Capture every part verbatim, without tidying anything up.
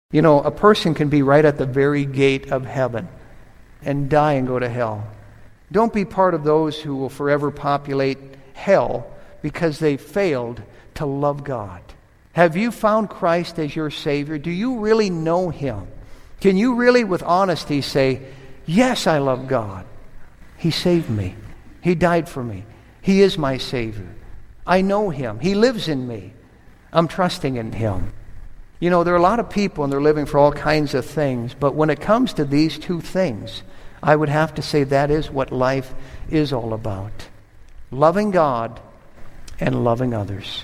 You know, a person can be right at the very gate of heaven and die and go to hell. Don't be part of those who will forever populate hell because they failed to love God. Have you found Christ as your Savior? Do you really know Him? Can you really, with honesty, say, yes, I love God. He saved me. He died for me. He is my Savior. I know Him. He lives in me. I'm trusting in Him. You know, there are a lot of people and they're living for all kinds of things, but when it comes to these two things, I would have to say that is what life is all about. Loving God and loving others.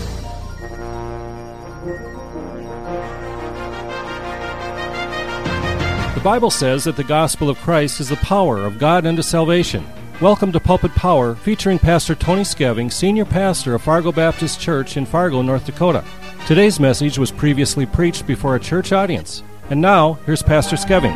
The Bible says that the gospel of Christ is the power of God unto salvation. Welcome to Pulpit Power, featuring Pastor Tony Skeving, Senior Pastor of Fargo Baptist Church in Fargo, North Dakota. Today's message was previously preached before a church audience. And now, here's Pastor Skeving.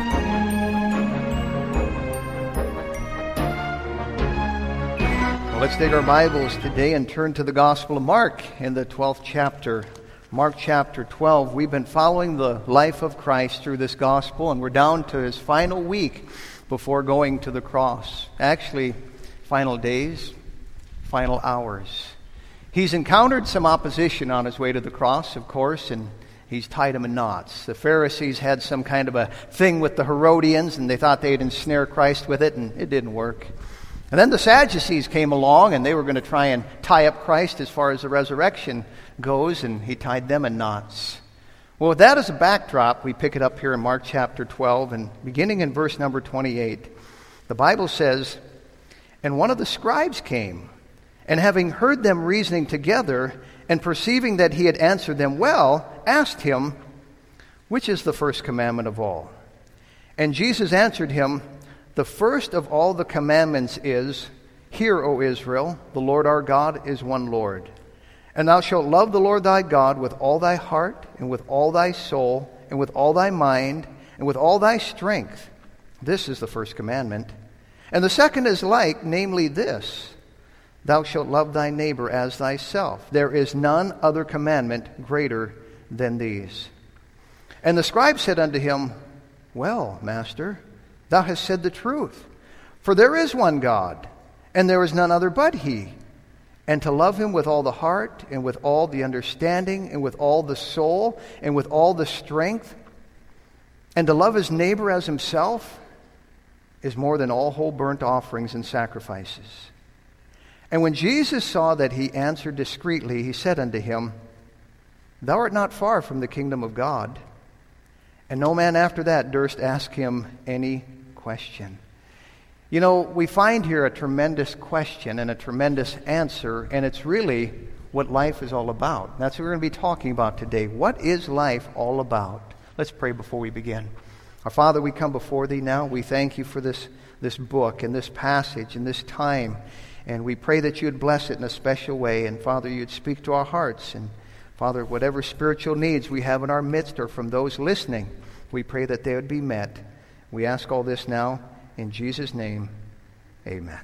Well, let's take our Bibles today and turn to the Gospel of Mark in the twelfth chapter. Mark chapter twelve. We've been following the life of Christ through this Gospel, and we're down to His final week before going to the cross. Actually, final days, final hours. He's encountered some opposition on His way to the cross, of course, and He's tied them in knots. The Pharisees had some kind of a thing with the Herodians, and they thought they'd ensnare Christ with it, and it didn't work. And then the Sadducees came along, and they were going to try and tie up Christ as far as the resurrection goes, and He tied them in knots. Well, with that as a backdrop, we pick it up here in Mark chapter twelve, and beginning in verse number twenty-eight, the Bible says, "And one of the scribes came, and having heard them reasoning together, and perceiving that he had answered them well, asked him, Which is the first commandment of all? And Jesus answered him, The first of all the commandments is, Hear, O Israel, the Lord our God is one Lord. And thou shalt love the Lord thy God with all thy heart, and with all thy soul, and with all thy mind, and with all thy strength. This is the first commandment. And the second is like, namely this, Thou shalt love thy neighbor as thyself. There is none other commandment greater than these. And the scribe said unto him, Well, Master, thou hast said the truth. For there is one God, and there is none other but He. And to love Him with all the heart, and with all the understanding, and with all the soul, and with all the strength, and to love his neighbor as himself, is more than all whole burnt offerings and sacrifices. And when Jesus saw that he answered discreetly, he said unto him, Thou art not far from the kingdom of God. And no man after that durst ask him any question." You know, we find here a tremendous question and a tremendous answer, and it's really what life is all about. That's what we're going to be talking about today. What is life all about? Let's pray before we begin. Our Father, we come before Thee now. We thank You for this, this book and this passage and this time. And we pray that You would bless it in a special way. And Father, You'd speak to our hearts. And Father, whatever spiritual needs we have in our midst or from those listening, we pray that they would be met. We ask all this now in Jesus' name, amen.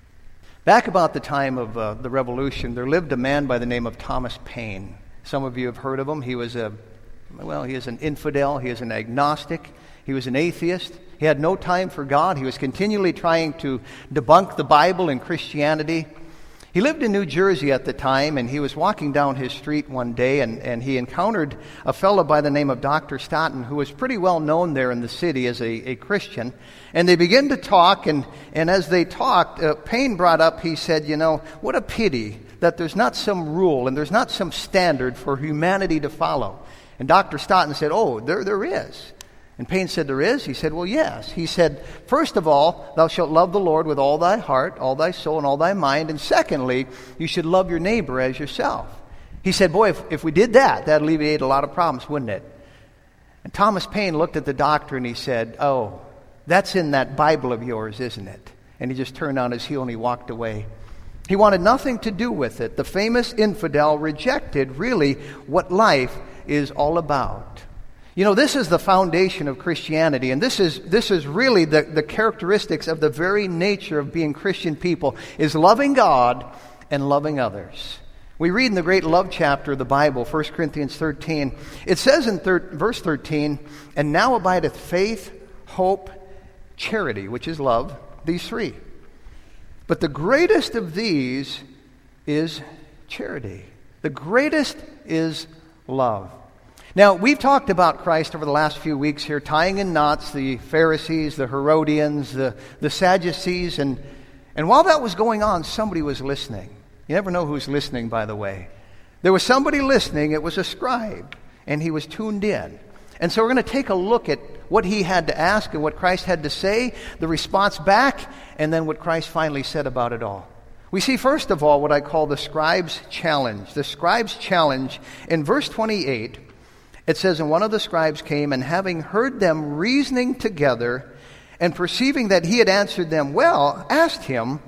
Back about the time of uh, the Revolution, there lived a man by the name of Thomas Paine. Some of you have heard of him. He was a, well, he is an infidel. He is an agnostic. He was an atheist. He had no time for God. He was continually trying to debunk the Bible and Christianity. He lived in New Jersey at the time, and he was walking down his street one day, and, and he encountered a fellow by the name of Doctor Stoughton, who was pretty well known there in the city as a, a Christian. And they began to talk, and, and as they talked, uh, Paine brought up, he said, you know, what a pity that there's not some rule and there's not some standard for humanity to follow. And Doctor Stoughton said, oh, there there is. And Paine said, there is? He said, well, yes. He said, first of all, thou shalt love the Lord with all thy heart, all thy soul, and all thy mind. And secondly, you should love your neighbor as yourself. He said, boy, if, if we did that, that'd alleviate a lot of problems, wouldn't it? And Thomas Paine looked at the doctor and he said, oh, that's in that Bible of yours, isn't it? And he just turned on his heel and he walked away. He wanted nothing to do with it. The famous infidel rejected really what life is all about. You know, this is the foundation of Christianity, and this is this is really the, the characteristics of the very nature of being Christian people, is loving God and loving others. We read in the great love chapter of the Bible, First Corinthians thirteen, it says in thir- verse thirteen, "And now abideth faith, hope, charity," which is love, these three. "But the greatest of these is charity." The greatest is love. Now, we've talked about Christ over the last few weeks here, tying in knots the Pharisees, the Herodians, the, the Sadducees, and, and while that was going on, somebody was listening. You never know who's listening, by the way. There was somebody listening. It was a scribe, and he was tuned in. And so we're going to take a look at what he had to ask and what Christ had to say, the response back, and then what Christ finally said about it all. We see, first of all, what I call the scribe's challenge. The scribe's challenge. In verse twenty-eight, it says, "And one of the scribes came, and having heard them reasoning together, and perceiving that he had answered them well, asked him,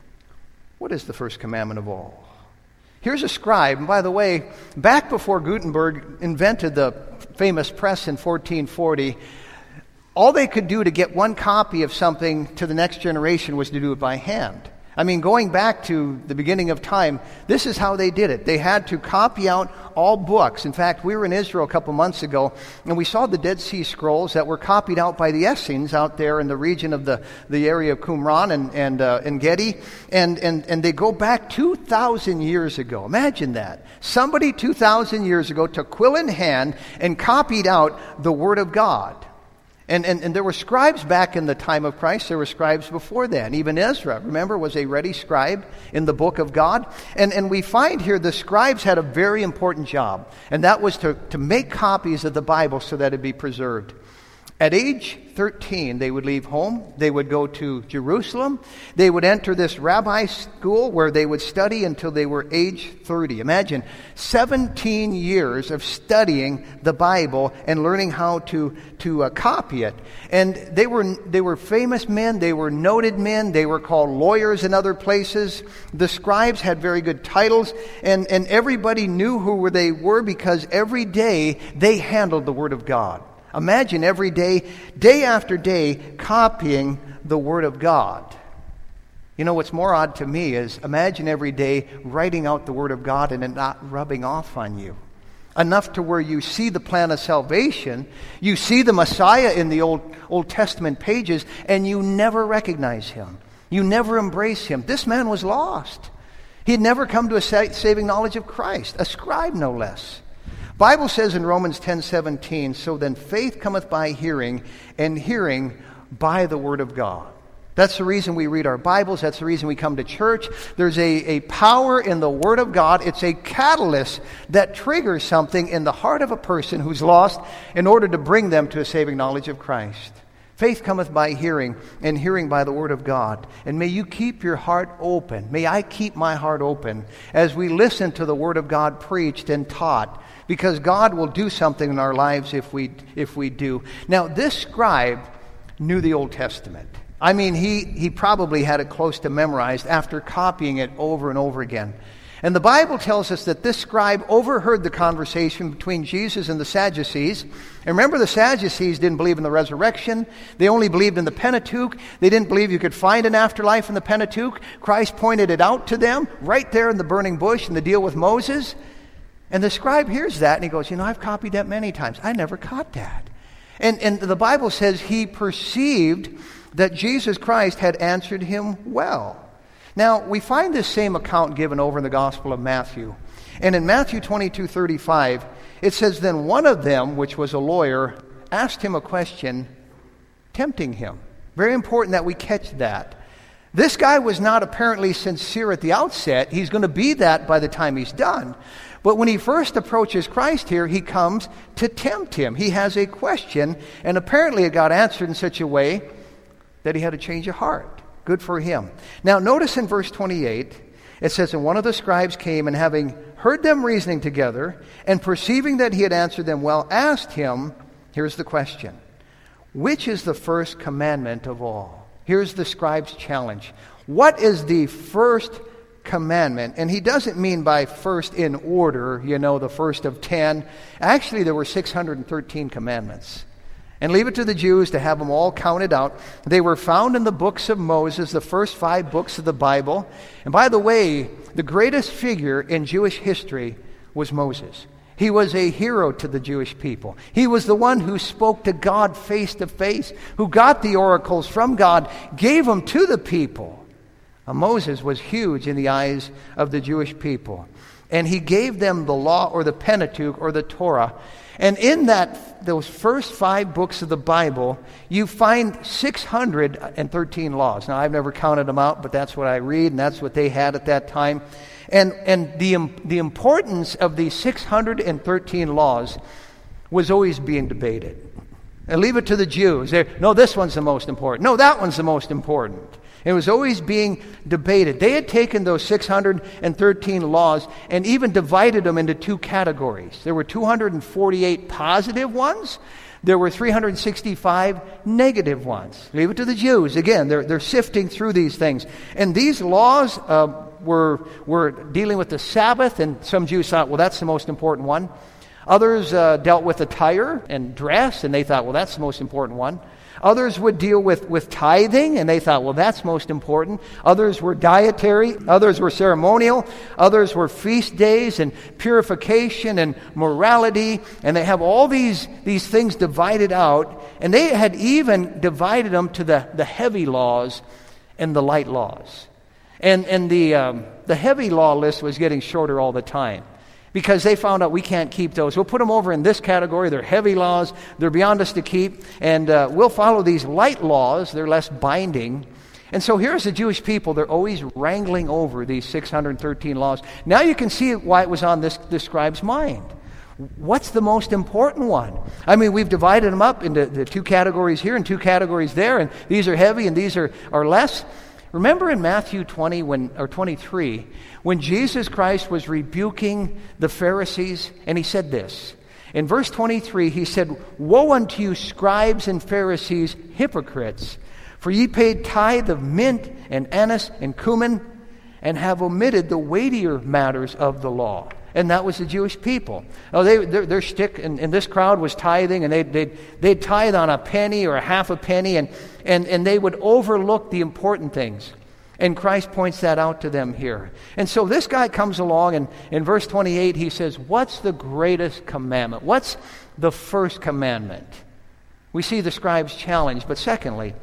'What is the first commandment of all?'" Here's a scribe. And by the way, back before Gutenberg invented the famous press in fourteen forty, all they could do to get one copy of something to the next generation was to do it by hand. I mean, going back to the beginning of time, this is how they did it. They had to copy out all books. In fact, we were in Israel a couple months ago, and we saw the Dead Sea Scrolls that were copied out by the Essenes out there in the region of the, the area of Qumran and, and, uh, and Gedi. And, and, and they go back two thousand years ago. Imagine that. Somebody two thousand years ago took quill in hand and copied out the Word of God. And, and and there were scribes back in the time of Christ. There were scribes before that. Even Ezra, remember, was a ready scribe in the book of God. And and we find here the scribes had a very important job. And that was to, to make copies of the Bible so that it be preserved. At age thirteen, they would leave home. They would go to Jerusalem. They would enter this rabbi school where they would study until they were age thirty. Imagine seventeen years of studying the Bible and learning how to to uh, copy it. And they were they were famous men. They were noted men. They were called lawyers in other places. The scribes had very good titles, and and everybody knew who they were because every day they handled the Word of God. Imagine every day, day after day, copying the Word of God. You know, what's more odd to me is imagine every day writing out the Word of God and it not rubbing off on you. Enough to where you see the plan of salvation, you see the Messiah in the Old, Old Testament pages, and you never recognize Him. You never embrace Him. This man was lost. He had never come to a saving knowledge of Christ, a scribe no less. Bible says in Romans ten seventeen, "So then faith cometh by hearing, and hearing by the Word of God." That's the reason we read our Bibles. That's the reason we come to church. There's a, a power in the Word of God. It's a catalyst that triggers something in the heart of a person who's lost in order to bring them to a saving knowledge of Christ. Faith cometh by hearing, and hearing by the Word of God. And may you keep your heart open. May I keep my heart open as we listen to the Word of God preached and taught, because God will do something in our lives if we if we do. Now, this scribe knew the Old Testament. I mean, he, he probably had it close to memorized after copying it over and over again. And the Bible tells us that this scribe overheard the conversation between Jesus and the Sadducees. And remember, the Sadducees didn't believe in the resurrection. They only believed in the Pentateuch. They didn't believe you could find an afterlife in the Pentateuch. Christ pointed it out to them right there in the burning bush in the deal with Moses. And the scribe hears that and he goes, you know, I've copied that many times. I never caught that. And, and the Bible says he perceived that Jesus Christ had answered him well. Now, we find this same account given over in the Gospel of Matthew. And in Matthew twenty-two thirty-five, it says, "Then one of them, which was a lawyer, asked him a question, tempting him." Very important that we catch that. This guy was not apparently sincere at the outset. He's going to be that by the time he's done. But when he first approaches Christ here, he comes to tempt him. He has a question, and apparently it got answered in such a way that he had a change of heart. Good for him. Now, notice in verse twenty-eight, it says, "And one of the scribes came, and having heard them reasoning together, and perceiving that he had answered them well, asked him," here's the question, "which is the first commandment of all?" Here's the scribe's challenge. What is the first commandment? And he doesn't mean by first in order, you know, the first of ten. Actually, there were six hundred thirteen commandments. and leave it to the Jews to have them all counted out. They were found in the books of Moses, the first five books of the Bible. And by the way, the greatest figure in Jewish history was Moses. He was a hero to the Jewish people. He was the one who spoke to God face to face, who got the oracles from God, gave them to the people. Now, Moses was huge in the eyes of the Jewish people. And he gave them the law, or the Pentateuch, or the Torah. And in that, those first five books of the Bible, you find six hundred thirteen laws. Now, I've never counted them out, but that's what I read, and that's what they had at that time. And and the the importance of these six hundred thirteen laws was always being debated. And leave it to the Jews. They're, no, this one's the most important. No, that one's the most important. It was always being debated. They had taken those six hundred thirteen laws and even divided them into two categories. There were two hundred forty-eight positive ones. There were three hundred sixty-five negative ones. Leave it to the Jews. Again, they're, they're sifting through these things. And these laws uh, were, were dealing with the Sabbath, and some Jews thought, well, that's the most important one. Others uh, dealt with attire and dress, and they thought, well, that's the most important one. Others would deal with, with tithing, and they thought, well, that's most important. Others were dietary. Others were ceremonial. Others were feast days and purification and morality. And they have all these, these things divided out. And they had even divided them to the, the heavy laws and the light laws. And, and the, um, the heavy law list was getting shorter all the time, because they found out we can't keep those. We'll put them over in this category. They're heavy laws. They're beyond us to keep. And uh, we'll follow these light laws. They're less binding. And so here's the Jewish people. They're always wrangling over these six hundred thirteen laws. Now you can see why it was on this, this scribe's mind. What's the most important one? I mean, we've divided them up into the two categories here and two categories there. And these are heavy and these are, are less. Remember in Matthew twenty when, or twenty-three, when Jesus Christ was rebuking the Pharisees, and he said this. In verse twenty-three, he said, "Woe unto you, scribes and Pharisees, hypocrites! For ye paid tithe of mint and anise and cumin, and have omitted the weightier matters of the law." And that was the Jewish people. Oh, they, their, their shtick in, in this crowd was tithing, and they'd, they'd, they'd tithe on a penny or a half a penny, and, and, and they would overlook the important things. And Christ points that out to them here. And so this guy comes along, and in verse twenty-eight, he says, what's the greatest commandment? What's the first commandment? We see the scribe's challenge, but secondly,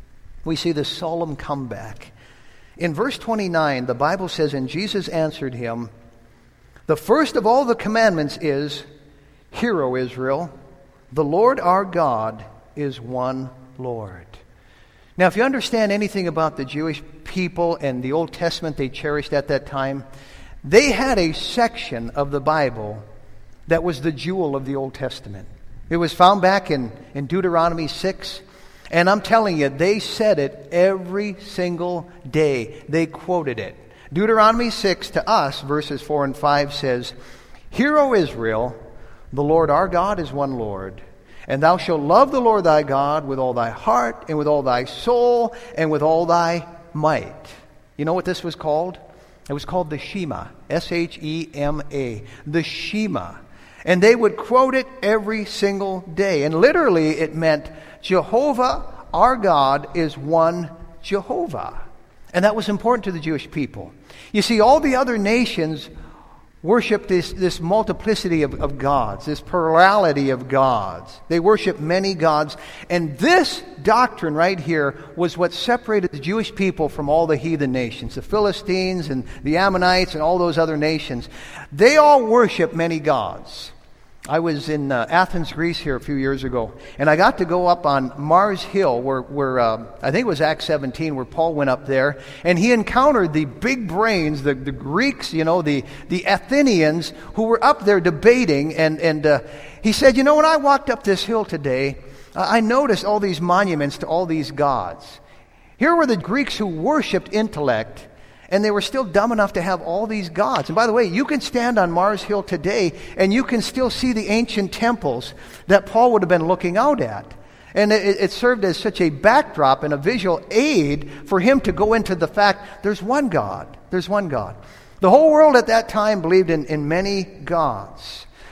we see the solemn comeback. In verse twenty-nine, the Bible says, "And Jesus answered him, the first of all the commandments is, Hear, O Israel, the Lord our God is one Lord." Now, if you understand anything about the Jewish people and the Old Testament they cherished at that time, they had a section of the Bible that was the jewel of the Old Testament. It was found back in, in Deuteronomy six. And I'm telling you, they said it every single day. They quoted it. Deuteronomy six to us, verses four and five says, "Hear, O Israel, the Lord our God is one Lord. And thou shalt love the Lord thy God with all thy heart, and with all thy soul, and with all thy might." You know what this was called? It was called the Shema. S H E M A. The Shema. And they would quote it every single day. And literally it meant, Jehovah, our God, is one Jehovah. And that was important to the Jewish people. You see, all the other nations worship this, this multiplicity of, of gods, this plurality of gods. They worship many gods. And this doctrine right here was what separated the Jewish people from all the heathen nations, the Philistines and the Ammonites and all those other nations. They all worship many gods. I was in uh, Athens, Greece here a few years ago, and I got to go up on Mars Hill where, where uh, I think it was Acts seventeen, where Paul went up there, and he encountered the big brains, the, the Greeks, you know, the, the Athenians, who were up there debating, and, and uh, he said, you know, when I walked up this hill today, uh, I noticed all these monuments to all these gods. Here were the Greeks who worshipped intellect, and they were still dumb enough to have all these gods. And by the way, you can stand on Mars Hill today, and you can still see the ancient temples that Paul would have been looking out at. And it, it served as such a backdrop and a visual aid for him to go into the fact, there's one God. There's one God. The whole world at that time believed in, in many gods.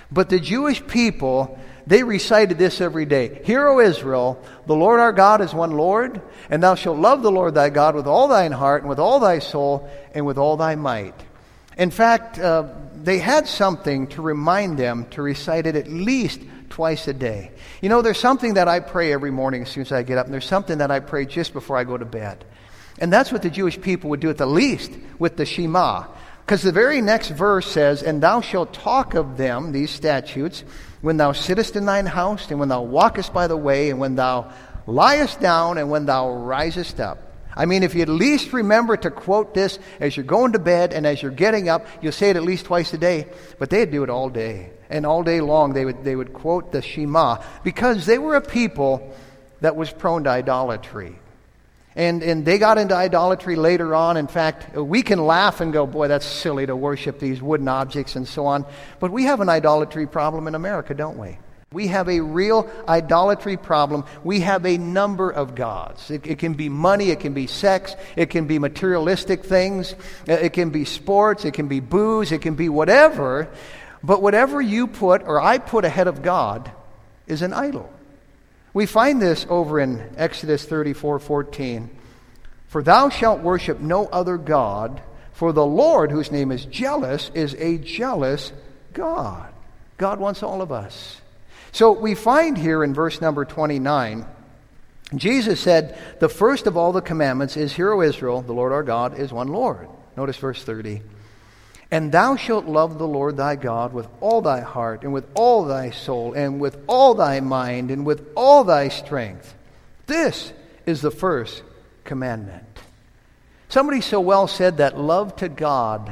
But the Jewish people, they recited this every day. Hear, O Israel, the Lord our God is one Lord, and thou shalt love the Lord thy God with all thine heart, and with all thy soul, and with all thy might. In fact, uh, they had something to remind them to recite it at least twice a day. You know, there's something that I pray every morning as soon as I get up, and there's something that I pray just before I go to bed. And that's what the Jewish people would do at the least with the Shema. Because the very next verse says, and thou shalt talk of them, these statutes, when thou sittest in thine house, and when thou walkest by the way, and when thou liest down, and when thou risest up. I mean, if you at least remember to quote this as you're going to bed and as you're getting up, you'll say it at least twice a day. But they'd do it all day. And all day long they would, they would quote the Shema, because they were a people that was prone to idolatry. And and they got into idolatry later on. In fact, we can laugh and go, boy, that's silly to worship these wooden objects and so on. But we have an idolatry problem in America, don't we? We have a real idolatry problem. We have a number of gods. It, it can be money, it can be sex, it can be materialistic things, it can be sports, it can be booze, it can be whatever. But whatever you put or I put ahead of God is an idol. We find this over in Exodus thirty-four fourteen. For thou shalt worship no other God, for the Lord, whose name is jealous, is a jealous God. God wants all of us. So we find here in verse number twenty-nine, Jesus said, the first of all the commandments is, Hear, O Israel, the Lord our God is one Lord. Notice verse thirty. And thou shalt love the Lord thy God with all thy heart, and with all thy soul, and with all thy mind, and with all thy strength. This is the first commandment. Somebody so well said that love to God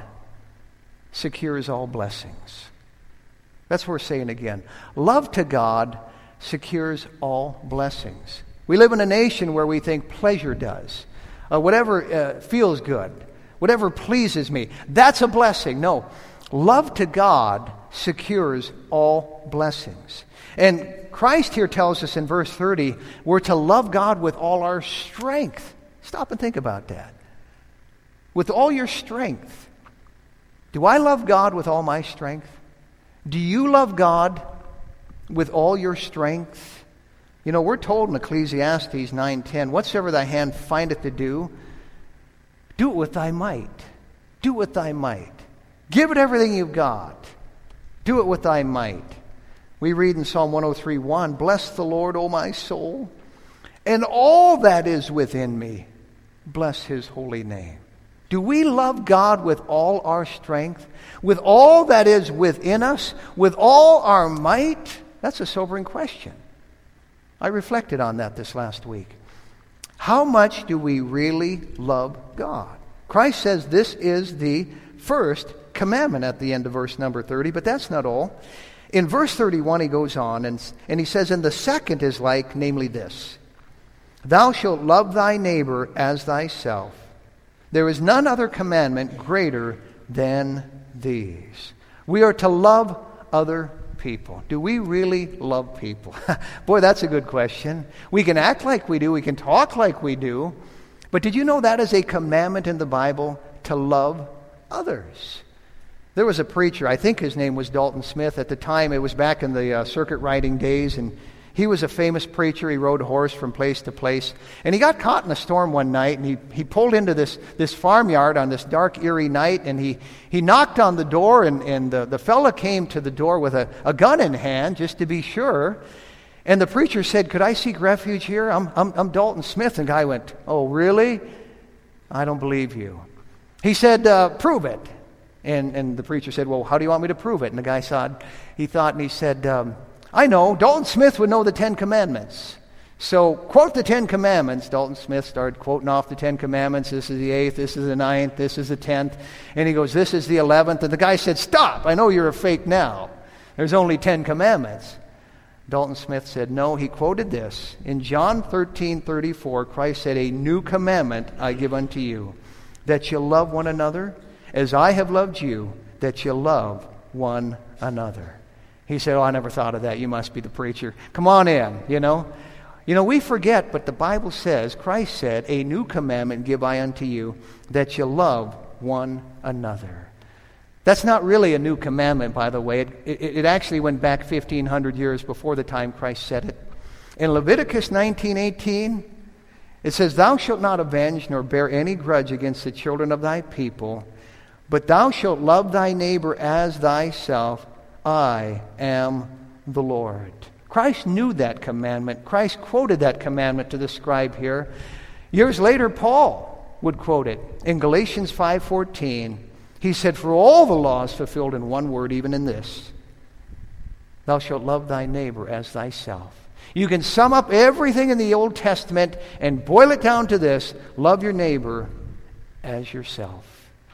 secures all blessings. That's what we're saying again. Love to God secures all blessings. We live in a nation where we think pleasure does. Uh, whatever uh, feels good. Whatever pleases me, that's a blessing. No, love to God secures all blessings. And Christ here tells us in verse thirty, we're to love God with all our strength. Stop and think about that. With all your strength. Do I love God with all my strength? Do you love God with all your strength? You know, we're told in Ecclesiastes nine ten, whatsoever thy hand findeth to do, do it with thy might. Do it with thy might. Give it everything you've got. Do it with thy might. We read in Psalm one oh three one, Bless the Lord, O my soul, and all that is within me. Bless his holy name. Do we love God with all our strength? With all that is within us? With all our might? That's a sobering question. I reflected on that this last week. How much do we really love God? Christ says this is the first commandment at the end of verse number thirty, but that's not all. In verse thirty-one he goes on and, and he says, and the second is like, namely this, thou shalt love thy neighbor as thyself. There is none other commandment greater than these. We are to love other people. Do we really love people? Boy, that's a good question. We can act like we do. We can talk like we do. But did you know that is a commandment in the Bible, to love others? There was a preacher, I think his name was Dalton Smith. At the time, it was back in the uh, circuit riding days, and he was a famous preacher. He rode a horse from place to place. And he got caught in a storm one night, and he, he pulled into this, this farmyard on this dark, eerie night, and he, he knocked on the door, and, and the, the fella came to the door with a, a gun in hand, just to be sure. And the preacher said, could I seek refuge here? I'm, I'm, I'm Dalton Smith. And the guy went, oh, really? I don't believe you. He said, uh, prove it. And, and the preacher said, well, how do you want me to prove it? And the guy thought, he thought, and he said, um, I know, Dalton Smith would know the Ten Commandments. So quote the Ten Commandments. Dalton Smith started quoting off the Ten Commandments. This is the eighth, this is the ninth, this is the tenth. And he goes, this is the eleventh. And the guy said, stop, I know you're a fake now. There's only Ten Commandments. Dalton Smith said, no, he quoted this. In John thirteen thirty-four, Christ said, a new commandment I give unto you, that you love one another as I have loved you, that you love one another. He said, oh, I never thought of that. You must be the preacher. Come on in, you know. You know, we forget, but the Bible says, Christ said, a new commandment give I unto you, that you love one another. He said, oh, I never thought of that. You must be the preacher. Come on in, you know. You know, we forget, but the Bible says, Christ said, a new commandment give I unto you, that you love one another. That's not really a new commandment, by the way. It, it, it actually went back fifteen hundred years before the time Christ said it. In Leviticus nineteen eighteen, it says, "Thou shalt not avenge nor bear any grudge against the children of thy people, but thou shalt love thy neighbor as thyself. I am the Lord." Christ knew that commandment. Christ quoted that commandment to the scribe here. Years later, Paul would quote it. In Galatians five fourteen, he said, "For all the law is fulfilled in one word, even in this: thou shalt love thy neighbor as thyself." You can sum up everything in the Old Testament and boil it down to this: love your neighbor as yourself.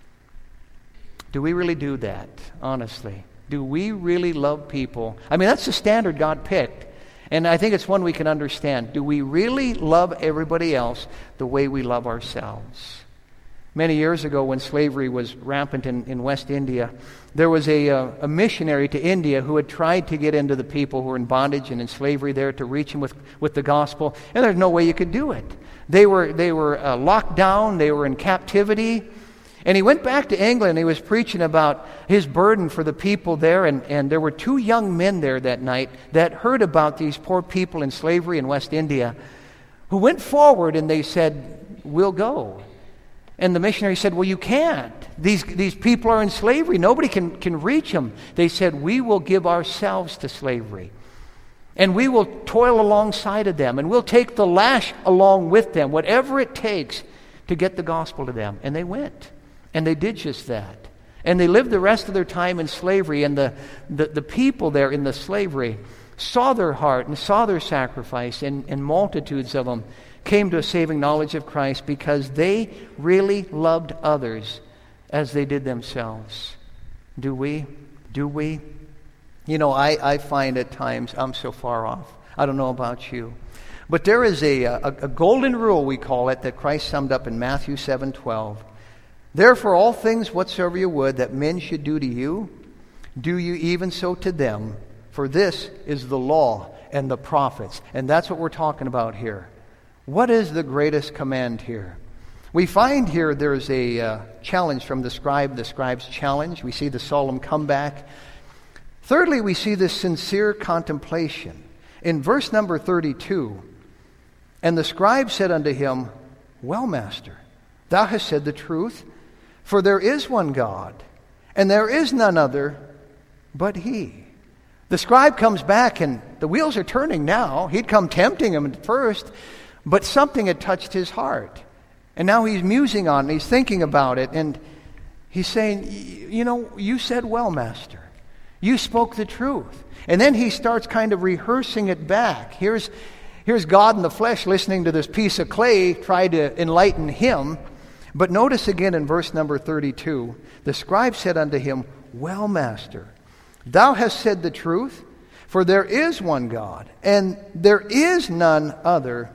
Do we really do that, honestly? Do we really love people? I mean, that's the standard God picked. And I think it's one we can understand. Do we really love everybody else the way we love ourselves? Many years ago, when slavery was rampant in, in West India, there was a, a, a missionary to India who had tried to get into the people who were in bondage and in slavery there to reach them with, with the gospel. And there's no way you could do it. They were, they were uh, locked down. They were in captivity. And he went back to England. He was preaching about his burden for the people there. And, and there were two young men there that night that heard about these poor people in slavery in West India, who went forward and they said, "We'll go." And the missionary said, "Well, you can't. These, these people are in slavery. Nobody can, can reach them." They said, "We will give ourselves to slavery. And we will toil alongside of them. And we'll take the lash along with them, whatever it takes to get the gospel to them." And they went. And they did just that. And they lived the rest of their time in slavery. And the, the, the people there in the slavery saw their heart and saw their sacrifice. And, and multitudes of them came to a saving knowledge of Christ because they really loved others as they did themselves. Do we? Do we? You know, I, I find at times I'm so far off. I don't know about you. But there is a, a, a golden rule, we call it, that Christ summed up in Matthew seven twelve. "Therefore all things whatsoever you would that men should do to you, do you even so to them. For this is the law and the prophets." And that's what we're talking about here. What is the greatest command here? We find here there's a uh, challenge from the scribe, the scribe's challenge. We see the solemn comeback. Thirdly, we see this sincere contemplation. In verse number thirty-two, "And the scribe said unto him, Well, master, thou hast said the truth. For there is one God, and there is none other but He." The scribe comes back, and the wheels are turning now. He'd come tempting him at first, but something had touched his heart. And now he's musing on it, he's thinking about it, and he's saying, "You know, you said well, master. You spoke the truth." And then he starts kind of rehearsing it back. Here's, here's God in the flesh listening to this piece of clay try to enlighten him. But notice again in verse number thirty-two, "The scribe said unto him, Well, master, thou hast said the truth, for there is one God, and there is none other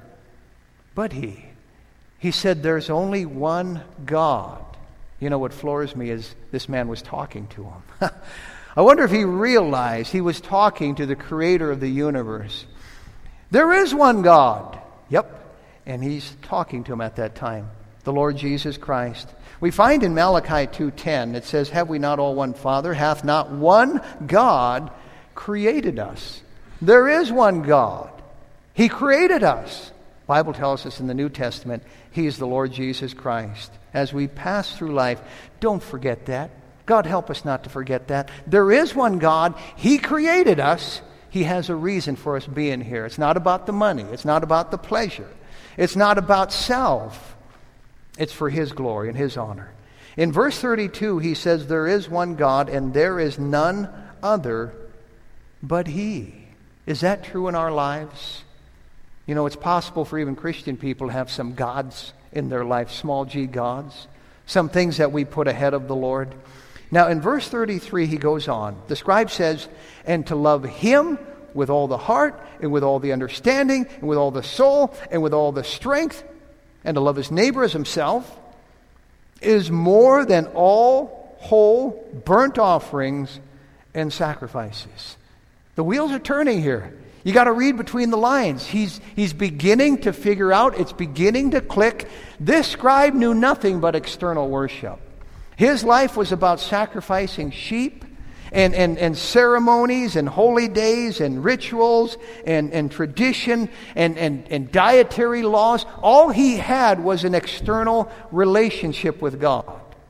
but He." He said there's only one God. You know what floors me is this man was talking to him. I wonder if he realized he was talking to the creator of the universe. There is one God. Yep. And he's talking to him at that time. The Lord Jesus Christ. We find in Malachi two ten, it says, "Have we not all one Father? Hath not one God created us?" There is one God. He created us. The Bible tells us in the New Testament, He is the Lord Jesus Christ. As we pass through life, don't forget that. God help us not to forget that. There is one God. He created us. He has a reason for us being here. It's not about the money. It's not about the pleasure. It's not about self. It's for His glory and His honor. In verse thirty-two, he says, "There is one God, and there is none other but He." Is that true in our lives? You know, it's possible for even Christian people to have some gods in their life, small g gods, some things that we put ahead of the Lord. Now, in verse thirty-three, he goes on. The scribe says, "And to love Him with all the heart, and with all the understanding, and with all the soul, and with all the strength, and to love his neighbor as himself, is more than all whole burnt offerings and sacrifices." The wheels are turning here. You got to read between the lines. He's, he's beginning to figure out, it's beginning to click. This scribe knew nothing but external worship. His life was about sacrificing sheep and, and, and ceremonies and holy days and rituals and, and tradition and, and, and dietary laws. All he had was an external relationship with God.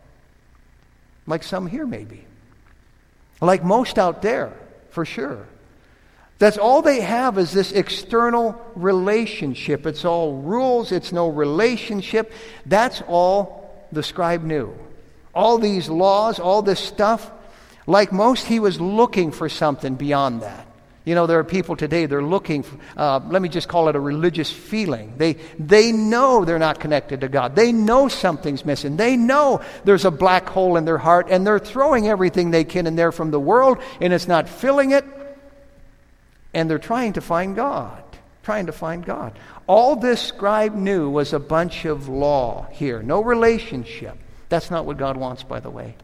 Like some here maybe. Like most out there, for sure. That's all they have is this external relationship. It's all rules. It's no relationship. That's all the scribe knew. All these laws, all this stuff, like most, he was looking for something beyond that. You know, there are people today, they're looking for, uh, let me just call it a religious feeling. They, they know they're not connected to God. They know something's missing. They know there's a black hole in their heart, and they're throwing everything they can in there from the world, and it's not filling it. And they're trying to find God. Trying to find God. All this scribe knew was a bunch of law here. No relationship. That's not what God wants, by the way.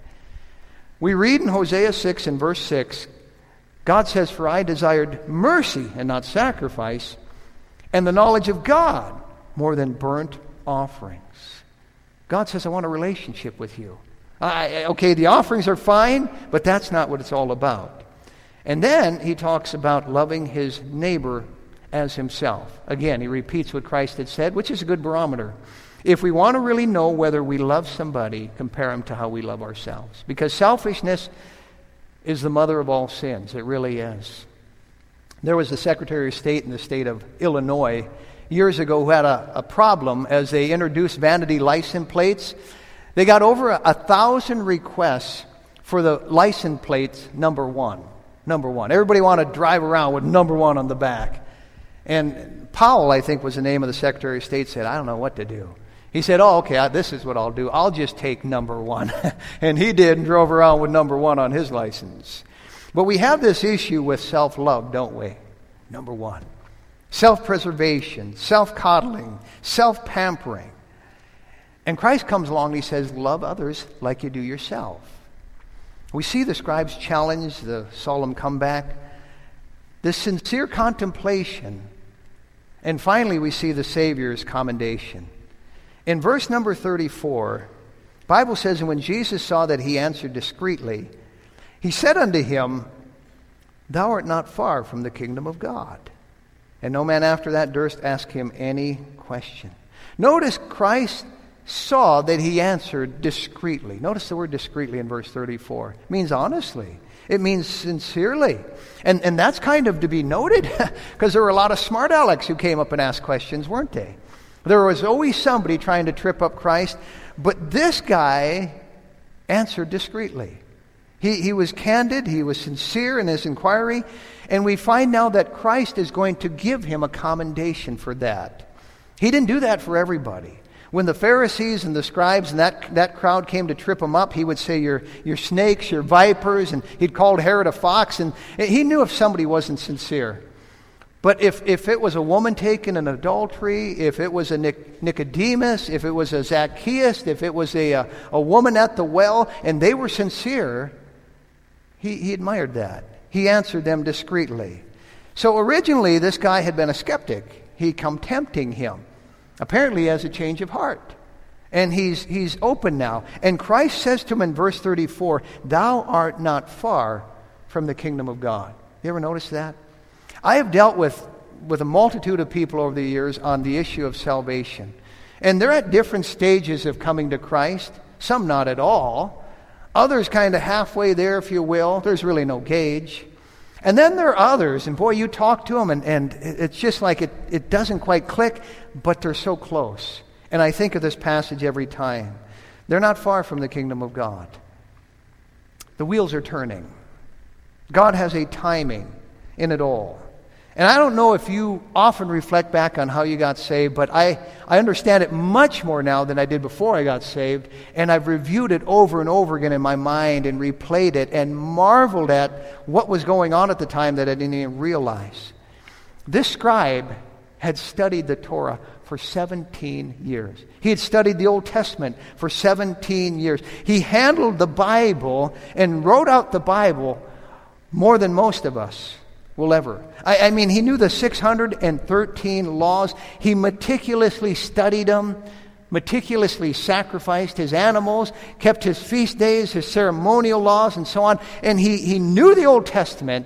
We read in Hosea six and verse six, God says, "For I desired mercy and not sacrifice, and the knowledge of God more than burnt offerings." God says, I want a relationship with you. I, okay, the offerings are fine, but that's not what it's all about. And then he talks about loving his neighbor as himself. Again, he repeats what Christ had said, which is a good barometer. If we want to really know whether we love somebody, compare them to how we love ourselves. Because selfishness is the mother of all sins. It really is. There was a Secretary of State in the state of Illinois years ago who had a, a problem as they introduced vanity license plates. They got over a, a thousand requests for the license plates number one. Number one. Everybody wanted to drive around with number one on the back. And Powell, I think was the name of the Secretary of State, said, I don't know what to do. He said, oh, okay, this is what I'll do. I'll just take number one. And he did and drove around with number one on his license. But we have this issue with self-love, don't we? Number one. Self-preservation, self-coddling, self-pampering. And Christ comes along and he says, love others like you do yourself. We see the scribe's challenge, the solemn comeback, this sincere contemplation, and finally we see the Savior's commendation. In verse number thirty-four, the Bible says, and when Jesus saw that he answered discreetly, he said unto him, Thou art not far from the kingdom of God. And no man after that durst ask him any question. Notice Christ saw that he answered discreetly. Notice the word discreetly in verse thirty-four. It means honestly. It means sincerely. And, and that's kind of to be noted because there were a lot of smart alecks who came up and asked questions, weren't they? There was always somebody trying to trip up Christ, but this guy answered discreetly. He, he was candid, he was sincere in his inquiry, and we find now that Christ is going to give him a commendation for that. He didn't do that for everybody. When the Pharisees and the scribes and that, that crowd came to trip him up, he would say, you're, you're snakes, you're vipers, and he'd called Herod a fox, and he knew if somebody wasn't sincere. But if, if it was a woman taken in adultery, if it was a Nic- Nicodemus, if it was a Zacchaeus, if it was a, a, a woman at the well, and they were sincere, he, he admired that. He answered them discreetly. So originally, this guy had been a skeptic. He'd come tempting him. Apparently he has a change of heart. And he's he's open now. And Christ says to him in verse thirty-four, Thou art not far from the kingdom of God. You ever notice that? I have dealt with, with a multitude of people over the years on the issue of salvation. And they're at different stages of coming to Christ. Some not at all. Others kind of halfway there, if you will. There's really no gauge. And then there are others, and boy, you talk to them, and, and it's just like it, it doesn't quite click, but they're so close. And I think of this passage every time. They're not far from the kingdom of God. The wheels are turning. God has a timing in it all. And I don't know if you often reflect back on how you got saved, but I, I understand it much more now than I did before I got saved. And I've reviewed it over and over again in my mind and replayed it and marveled at what was going on at the time that I didn't even realize. This scribe had studied the Torah for seventeen years. He had studied the Old Testament for seventeen years. He handled the Bible and wrote out the Bible more than most of us will ever. I, I mean, he knew the six hundred thirteen laws. He meticulously studied them. meticulously sacrificed his animals, kept his feast days, his ceremonial laws, and so on. And he, he knew the Old Testament,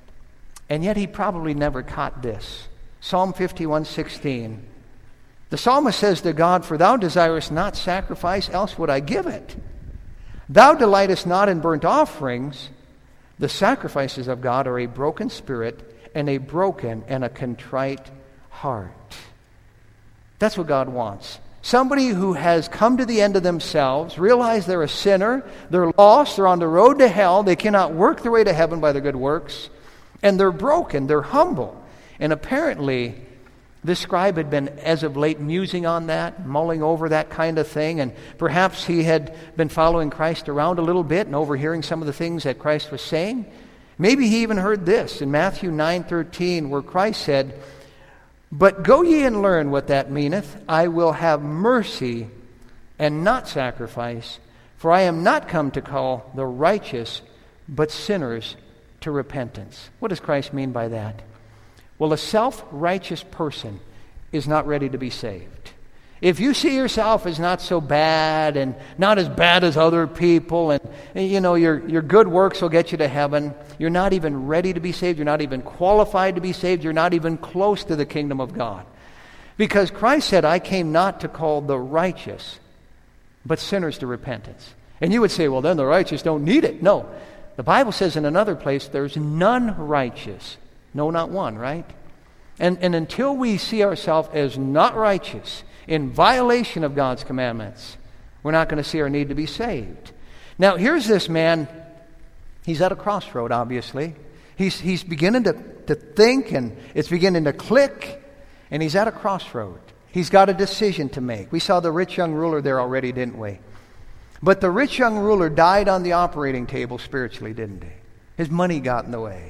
and yet he probably never caught this. Psalm fifty-one sixteen. The psalmist says to God, "For thou desirest not sacrifice, else would I give it. Thou delightest not in burnt offerings." The sacrifices of God are a broken spirit and a broken and a contrite heart. That's what God wants. Somebody who has come to the end of themselves, realize they're a sinner, they're lost, they're on the road to hell, they cannot work their way to heaven by their good works, and they're broken, they're humble. And apparently, this scribe had been, as of late, musing on that, mulling over that kind of thing, and perhaps he had been following Christ around a little bit and overhearing some of the things that Christ was saying. Maybe he even heard this in Matthew nine thirteen, where Christ said, "But go ye and learn what that meaneth. I will have mercy and not sacrifice, for I am not come to call the righteous, but sinners to repentance." What does Christ mean by that? Well, a self-righteous person is not ready to be saved. If you see yourself as not so bad and not as bad as other people, and, and you know your, your good works will get you to heaven, you're not even ready to be saved, you're not even qualified to be saved, you're not even close to the kingdom of God. Because Christ said, "I came not to call the righteous, but sinners to repentance." And you would say, "Well, then the righteous don't need it." No. The Bible says in another place, "There's none righteous." No, not one, right? And, and until we see ourselves as not righteous, in violation of God's commandments, we're not going to see our need to be saved. Now, here's this man. He's at a crossroad, obviously. He's, he's beginning to, to think, and it's beginning to click, and he's at a crossroad. He's got a decision to make. We saw the rich young ruler there already, didn't we? But the rich young ruler died on the operating table spiritually, didn't he? His money got in the way.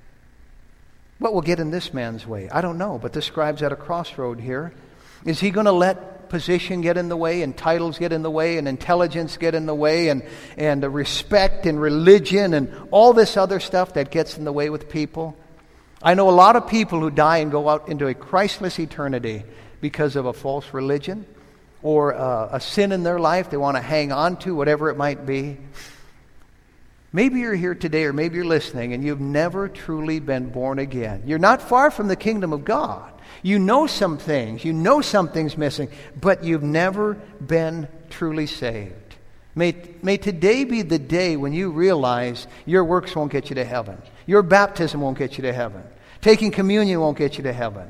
What will get in this man's way? I don't know, but this scribe's at a crossroad here. Is he going to let position get in the way, and titles get in the way, and intelligence get in the way, and, and the respect and religion and all this other stuff that gets in the way with people? I know a lot of people who die and go out into a Christless eternity because of a false religion or uh, a sin in their life they want to hang on to, whatever it might be. Maybe you're here today, or maybe you're listening, and you've never truly been born again. You're not far from the kingdom of God. You know some things. You know something's missing, but you've never been truly saved. May, may today be the day when you realize your works won't get you to heaven. Your baptism won't get you to heaven. Taking communion won't get you to heaven.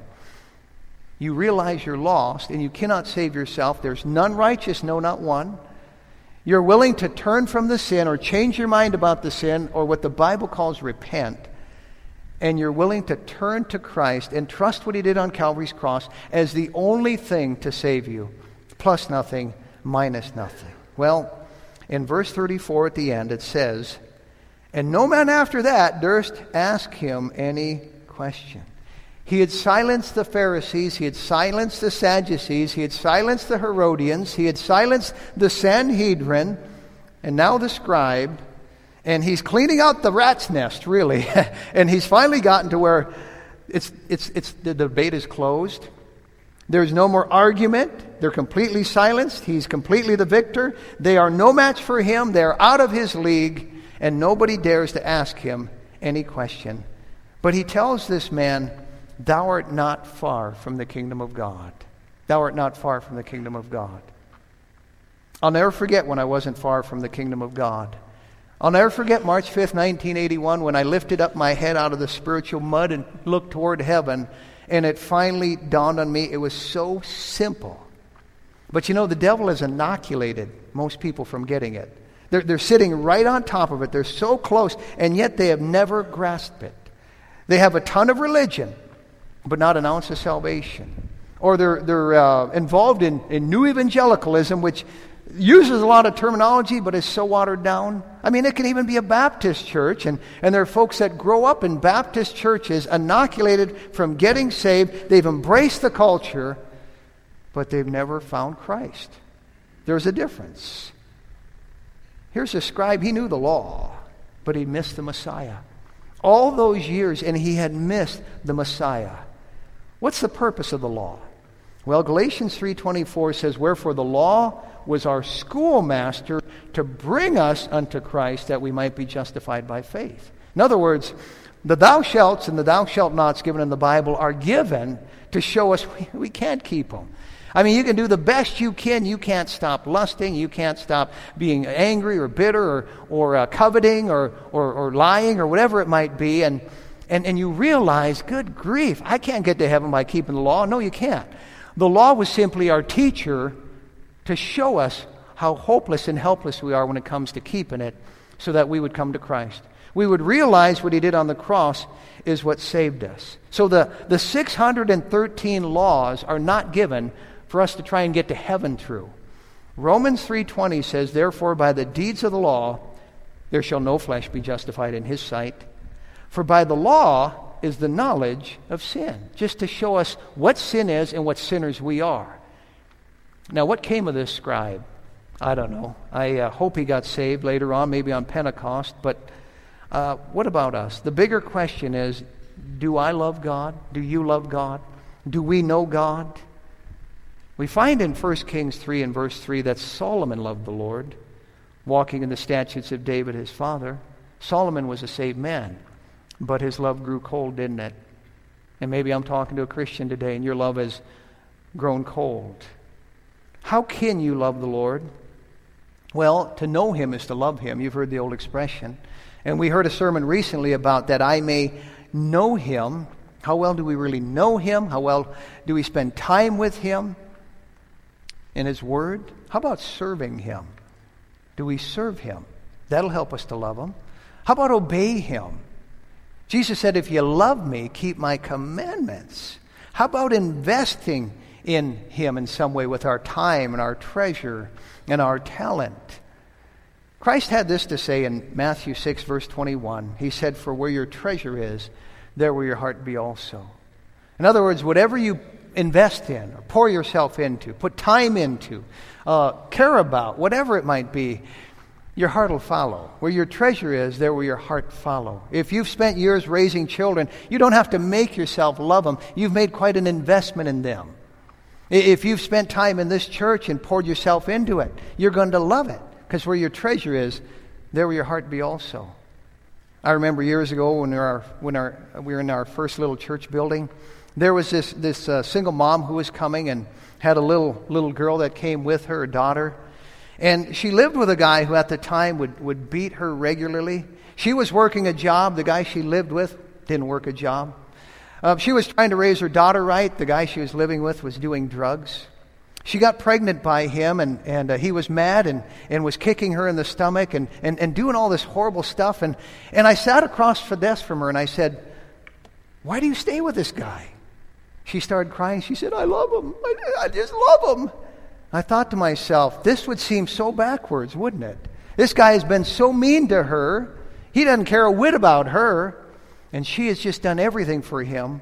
You realize you're lost, and you cannot save yourself. There's none righteous, no, not one. You're willing to turn from the sin or change your mind about the sin, or what the Bible calls repent. And you're willing to turn to Christ and trust what He did on Calvary's cross as the only thing to save you. Plus nothing, minus nothing. Well, in verse thirty-four at the end it says, "And no man after that durst ask him any question." He had silenced the Pharisees, he had silenced the Sadducees, he had silenced the Herodians, he had silenced the Sanhedrin, and now the scribe, and he's cleaning out the rat's nest, really. And he's finally gotten to where it's it's it's the debate is closed. There's no more argument. They're completely silenced. He's completely the victor. They are no match for him. They're out of his league, and nobody dares to ask him any question. But he tells this man, "Thou art not far from the kingdom of God. Thou art not far from the kingdom of God." I'll never forget when I wasn't far from the kingdom of God. I'll never forget March fifth, nineteen eighty-one, when I lifted up my head out of the spiritual mud and looked toward heaven, and it finally dawned on me. It was so simple. But you know, the devil has inoculated most people from getting it. They're, they're sitting right on top of it. They're so close, and yet they have never grasped it. They have a ton of religion, but not an ounce of salvation. Or they're they're uh, involved in, in new evangelicalism, which uses a lot of terminology, but is so watered down. I mean, it can even be a Baptist church, and, and there are folks that grow up in Baptist churches, inoculated from getting saved. They've embraced the culture, but they've never found Christ. There's a difference. Here's a scribe. He knew the law, but he missed the Messiah. All those years, and he had missed the Messiah. What's the purpose of the law? Well, Galatians three twenty-four says, "Wherefore the law was our schoolmaster to bring us unto Christ, that we might be justified by faith." In other words, the thou shalts and the thou shalt nots given in the Bible are given to show us we, we can't keep them. I mean, you can do the best you can. You can't stop lusting. You can't stop being angry or bitter or, or uh, coveting or, or, or lying or whatever it might be. And, and, and you realize, good grief, I can't get to heaven by keeping the law. No, you can't. The law was simply our teacher to show us how hopeless and helpless we are when it comes to keeping it, so that we would come to Christ. We would realize what he did on the cross is what saved us. So the, the six hundred thirteen laws are not given for us to try and get to heaven through. Romans three twenty says, "Therefore by the deeds of the law there shall no flesh be justified in his sight. For by the law is the knowledge of sin." Just to show us what sin is and what sinners we are. Now, what came of this scribe? I don't know. I uh, hope he got saved later on, maybe on Pentecost. But uh, what about us? The bigger question is, do I love God? Do you love God? Do we know God? We find in First Kings three and verse three that Solomon loved the Lord, walking in the statutes of David his father. Solomon was a saved man, but his love grew cold, didn't it? And maybe I'm talking to a Christian today and your love has grown cold. How can you love the Lord? Well, to know him is to love him. You've heard the old expression. And we heard a sermon recently about that I may know him. How well do we really know him? How well do we spend time with him in his word? How about serving him? Do we serve him? That'll help us to love him. How about obey him? Jesus said, "If you love me, keep my commandments." How about investing in him in some way with our time and our treasure and our talent? Christ had this to say in Matthew six, verse twenty-one. He said, "For where your treasure is, there will your heart be also." In other words, whatever you invest in or pour yourself into, put time into, uh, care about, whatever it might be, your heart will follow. Where your treasure is, there will your heart follow. If you've spent years raising children, you don't have to make yourself love them. You've made quite an investment in them. If you've spent time in this church and poured yourself into it, you're going to love it. Because where your treasure is, there will your heart be also. I remember years ago when we were, when our, we were in our first little church building, there was this, this uh, single mom who was coming and had a little little girl that came with her, a daughter. And she lived with a guy who at the time would, would beat her regularly. She was working a job. The guy she lived with didn't work a job. Uh, she was trying to raise her daughter right. The guy she was living with was doing drugs. She got pregnant by him, and, and uh, he was mad and, and was kicking her in the stomach and, and, and doing all this horrible stuff. And, and I sat across the desk from her and I said, "Why do you stay with this guy?" She started crying. She said, "I love him. I, I just love him." I thought to myself, this would seem so backwards, wouldn't it? This guy has been so mean to her. He doesn't care a whit about her. And she has just done everything for him.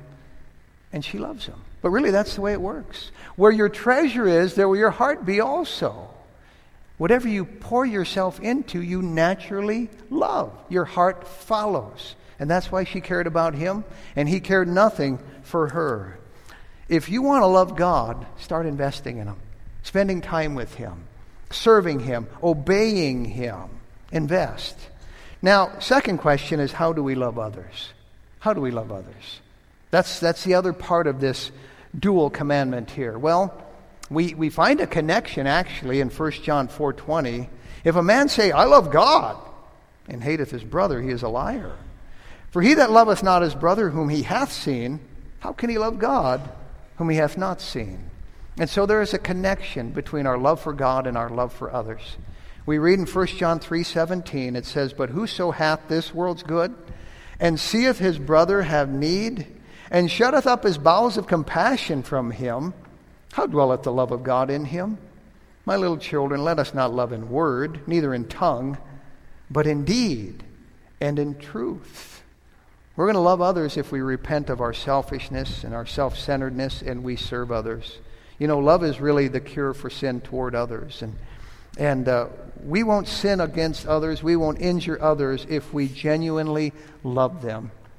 And she loves him. But really, that's the way it works. Where your treasure is, there will your heart be also. Whatever you pour yourself into, you naturally love. Your heart follows. And that's why she cared about him, and he cared nothing for her. If you want to love God, start investing in him. Spending time with him. Serving him. Obeying him. Invest. Now, second question is, how do we love others? How do we love others? That's that's the other part of this dual commandment here. Well, we, we find a connection actually in First John four twenty. If a man say, "I love God," and hateth his brother, he is a liar. For he that loveth not his brother whom he hath seen, how can he love God whom he hath not seen? And so there is a connection between our love for God and our love for others. We read in First John three seventeen, it says, "But whoso hath this world's good, and seeth his brother have need, and shutteth up his bowels of compassion from him, how dwelleth the love of God in him? My little children, let us not love in word, neither in tongue, but in deed and in truth." We're going to love others if we repent of our selfishness and our self-centeredness and we serve others. You know, love is really the cure for sin toward others. And and uh, we won't sin against others, we won't injure others if we genuinely love them.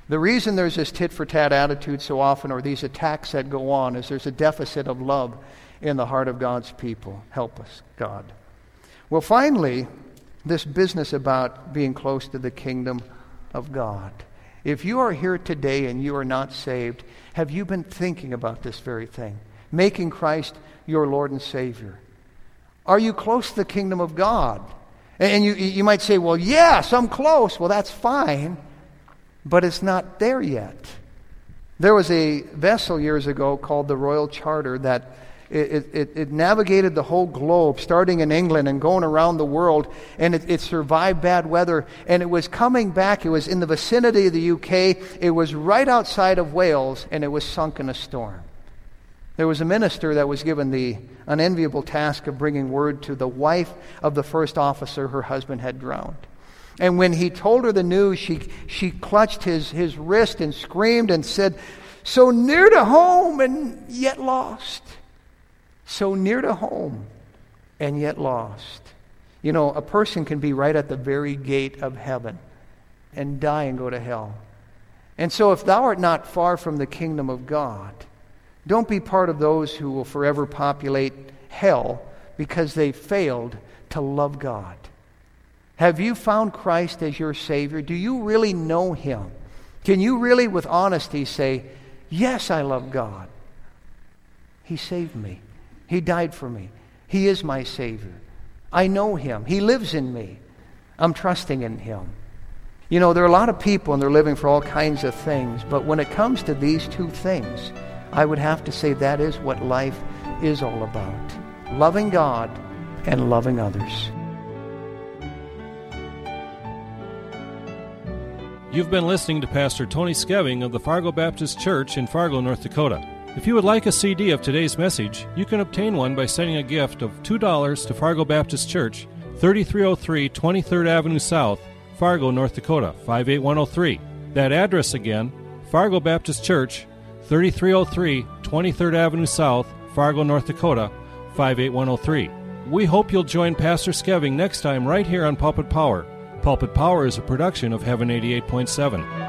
The reason there's this tit-for-tat attitude so often, or these attacks that go on, is there's a deficit of love in the heart of God's people. Help us, God. Well, finally, this business about being close to the kingdom of God. If you are here today and you are not saved, have you been thinking about this very thing? Making Christ your Lord and Savior. Are you close to the kingdom of God? And you, you might say, well, yes, I'm close. Well, that's fine, but it's not there yet. There was a vessel years ago called the Royal Charter that it, it, it navigated the whole globe, starting in England and going around the world, and it, it survived bad weather, and it was coming back. It was in the vicinity of the U K. It was right outside of Wales, and it was sunk in a storm. There was a minister that was given the unenviable task of bringing word to the wife of the first officer her husband had drowned. And when he told her the news, she she clutched his, his wrist and screamed and said, "So near to home and yet lost. So near to home and yet lost." You know, a person can be right at the very gate of heaven and die and go to hell. And so if thou art not far from the kingdom of God, don't be part of those who will forever populate hell because they failed to love God. Have you found Christ as your Savior? Do you really know Him? Can you really, with honesty, say, yes, I love God. He saved me. He died for me. He is my Savior. I know Him. He lives in me. I'm trusting in Him. You know, there are a lot of people and they're living for all kinds of things, but when it comes to these two things, I would have to say that is what life is all about. Loving God and loving others. You've been listening to Pastor Tony Skeving of the Fargo Baptist Church in Fargo, North Dakota. If you would like a C D of today's message, you can obtain one by sending a gift of two dollars to Fargo Baptist Church, thirty-three oh three twenty-third Avenue South, Fargo, North Dakota, five eight one oh three. That address again, Fargo Baptist Church, thirty-three oh three twenty-third Avenue South, Fargo, North Dakota, five eight one oh three. We hope you'll join Pastor Skeving next time right here on Pulpit Power. Pulpit Power is a production of Heaven eighty-eight point seven.